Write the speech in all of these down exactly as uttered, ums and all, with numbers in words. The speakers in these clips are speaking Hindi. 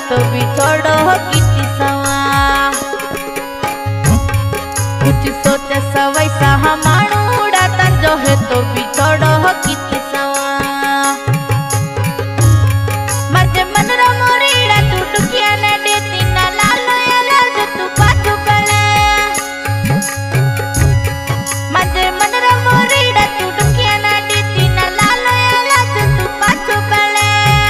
तो बिछोड़ो किती सवा। कुछ सोचे सवै सहा माणूड़ा तंजो है तो बिछोड़ो किती सवा। मजे मन रो मोरीड़ा तू टुकिया न देती ना लालो या लाज तू पाछू कले। मजे मन रो मोरीड़ा तू टुकिया न देती ना लालो या लाज तू पाछू कले।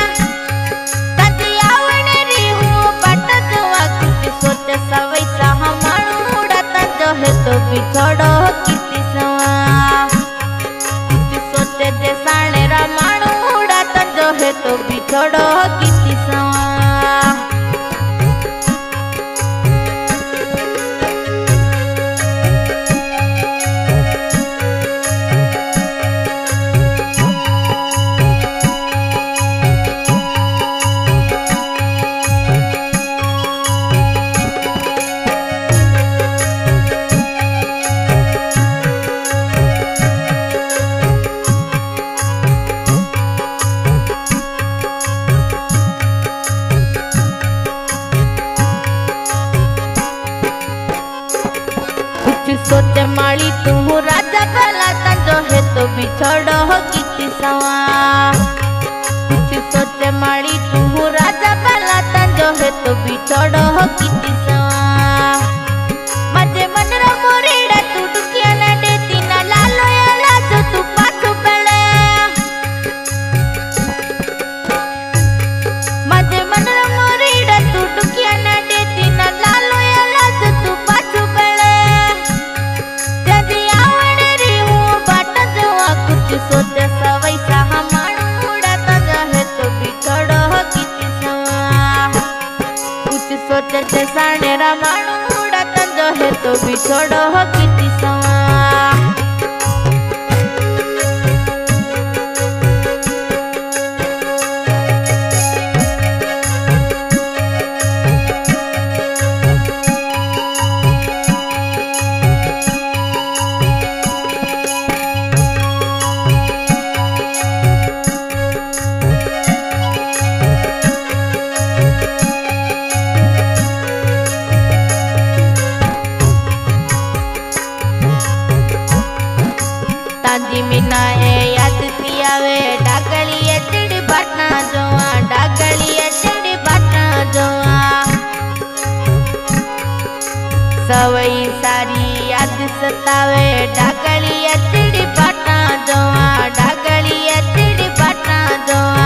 सवै सहा माणूड़ा तंजो है तो बिछोड़ो किती सवा। कुछ सोचे जे साणे रा माणूड़ा तंजो है तो बिछोड़ो किती सवा। सोचे माली तू राजा भला तंजो है तो बिछोड़ो किती सवा। कुछ सोचे माली तू राजा भला तंजो है तो बिछोड़ो किती सवा। मजे मन रो मोरीड़ा तू टुकिया न देती ना लालो या लाज तू पाछू पड़े। मजे मन रो मोरीड़ा तू टुकिया न देती ना लालो या लाज तू पाछू पड़े। सोचे सवै सहा माणूड़ा तंजो है तो बिछोड़ो किती सवा। कुछ सोचे जे साणे रा माणूड़ा तंजो है तो बिछोड़ो किती सवा। तांजी मीना ए याद थी आवे डागली चिड़ी बाटना जोआ। डागली चिड़ी बाटना जोआ। सवई सारी याद सतावे डागली चिड़ी बाटना जोआ। डागली चिड़ी बाटना जोआ।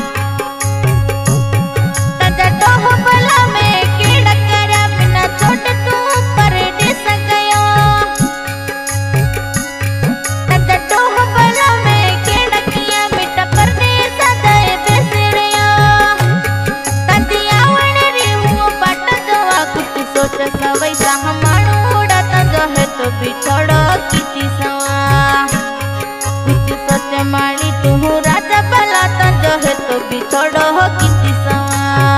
तजा डोह बला में कीड़ा करा बिना छोट तू परदेस गयो। सवै सहा माणूड़ा तंजो है तो बिछोड़ो किती सवा। कुछ सोचे माली तू राजा भला तंजो है तो बिछोड़ो किती सवा।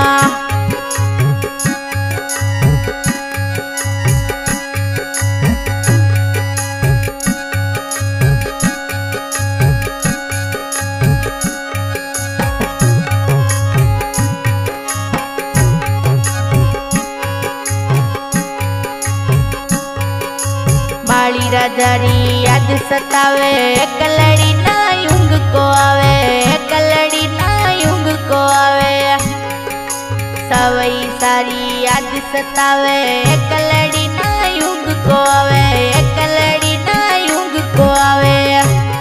माली राजारी याद सतावे कलड़ी ना युंग को आवे। कलड़ी ना युंग को आवे। सवई सारी याद सतावे कलड़ी ना युंग को आवे। कलड़ी ना युंग को आवे।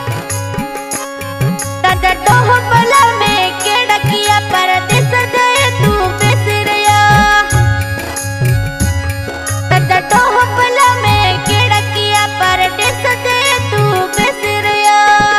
तजा डोह बला में केड़ा किया परदेस गए तू बेसरिया। तजा डोह बला में केड़ा किया परदेस गए तू बेसरिया।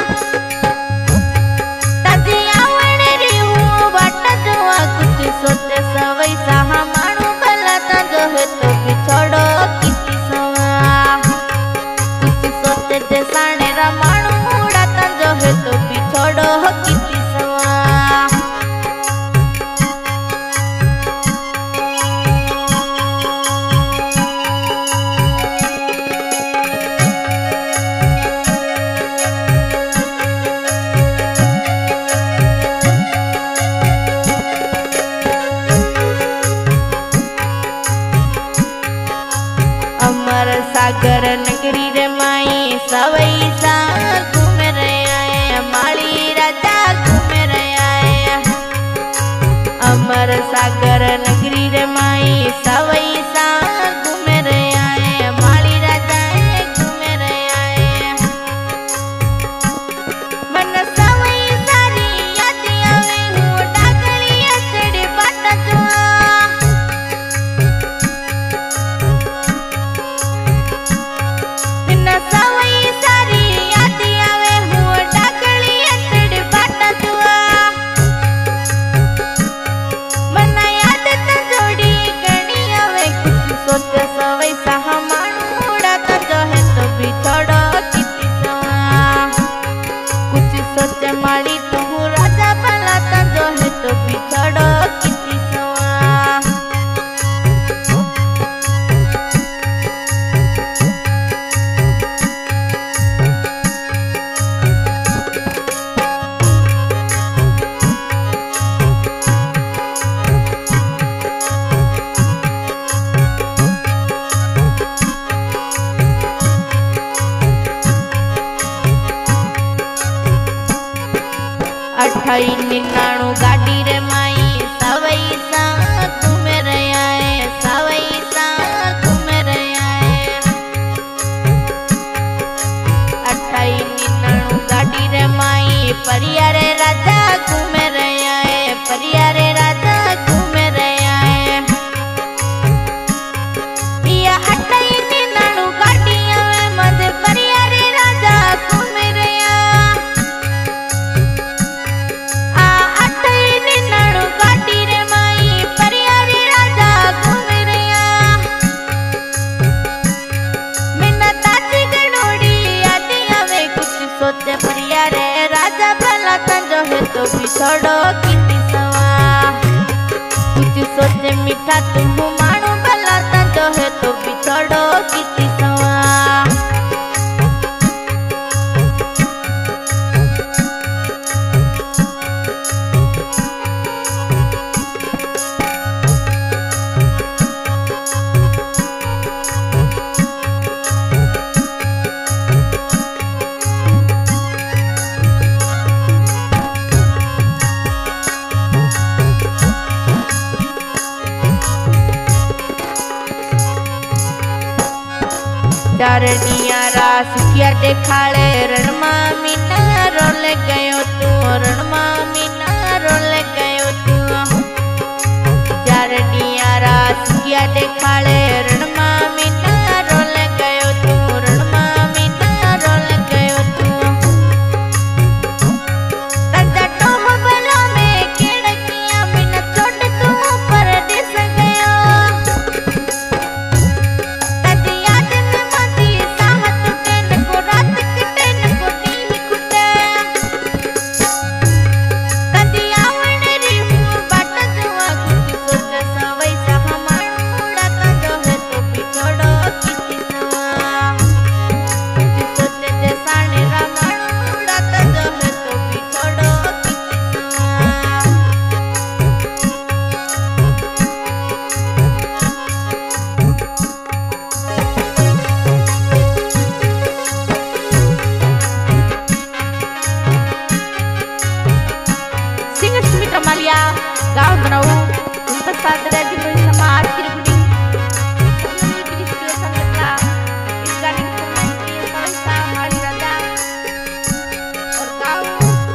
तजी आवणे री हूँ बाट जुआ। कुछ सोचे सवै सहा माणू भला तंजो है तो बिछोड़ो किती सवा। कुछ सोचे जे साणे रा माणूड़ा तंजो है तो बिछोड़ो किती सागर नगरी रे माई सवई सा घूम रहे आए माली राजा घूम रहे आए अमर सागर नगरी रे माई सवई सा घूम रहे आए माली राजा घूम रहे आए मन सवई सारी याद आवे हूँ डाकली चढ़े बाटा जुआ सवई सारी याद आवे हूँ डाकली चढ़े बाटा जुआ मना याद तो जोड़ी गणी आवे कुछ सोच सवई सा मानूड़ा तो जो है तो भी छोड़ो किती सवा कुछ सोच माड़ी तू राजा भला तो जो है तो भी छोड़ो किती सवा अठाई निन्नाणु गाड़ी रे माई सवई सा घूम रहे आए सवई सा घूम रहे आए अठाई निन्नाणु गाड़ी रे माई परिया रे राजा घूम रहे आए परिया रे राजा घूम रहे आए या अठाई निन्नाणु गाड़ी आवे मधे परिया रे राजा घूम रहे सोचे परिया रे राजा भला तंजो है तो भी छोड़ो किती सवा कुछ सोचे मीठा तुम मानो भला तंजो है तो भी छोड़ो किती सवा चारनिया रास किया देखाड़े रणमा मीना रोल गयो तू रणमा मीना रोल गयो तू चारनिया रास किया देखाड़े रणमा मीना रोल गयो तू रणमा मीना रोल गयो तू तंजा टोह बला में केड़किया मीना छोड़ तू परदेस गयो गाँव बनाऊ उनका साथ रहती हुई समाज की रिकॉर्डिंग इस गाने की फरमाइश की सविता माली राजा और गाँव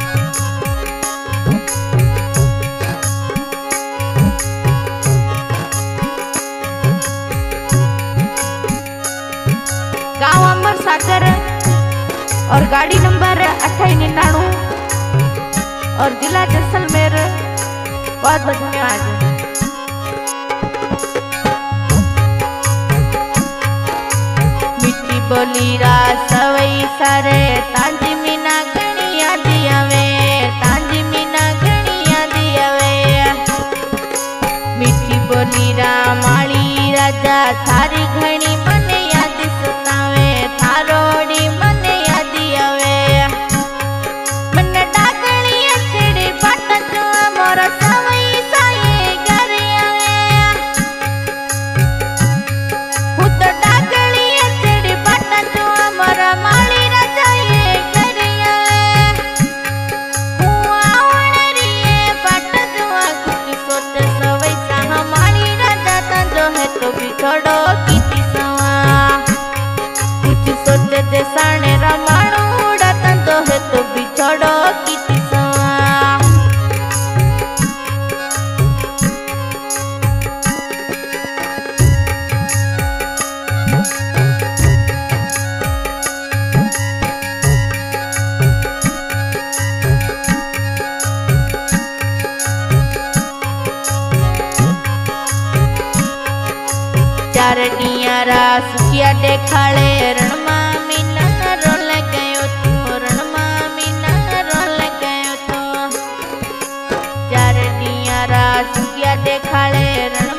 गाँव अमर सागर और गाड़ी नंबर अट्ठाईस निन्यानवे और जिला जैसलमेर। बहुत बहुत धन्यवाद। मिठी बोली रा सवई सारे तांजी मीना गणिया दियावे तांजी मीना गणिया दियावे मिठी बोली रा माली राजा थारी घणी मने याद सतावे थारोड़ी मने याद आवे मन डाकणी छेड़ी पाटा जो मोर सवई साये घर आवे हूं तो डाकणी छेड़ी डियारा सुखिया देखाड़े रणमा मीना रोल गयो तो रणमा मीना रोल गयो तो चार डियारा सुखिया देखाड़े रण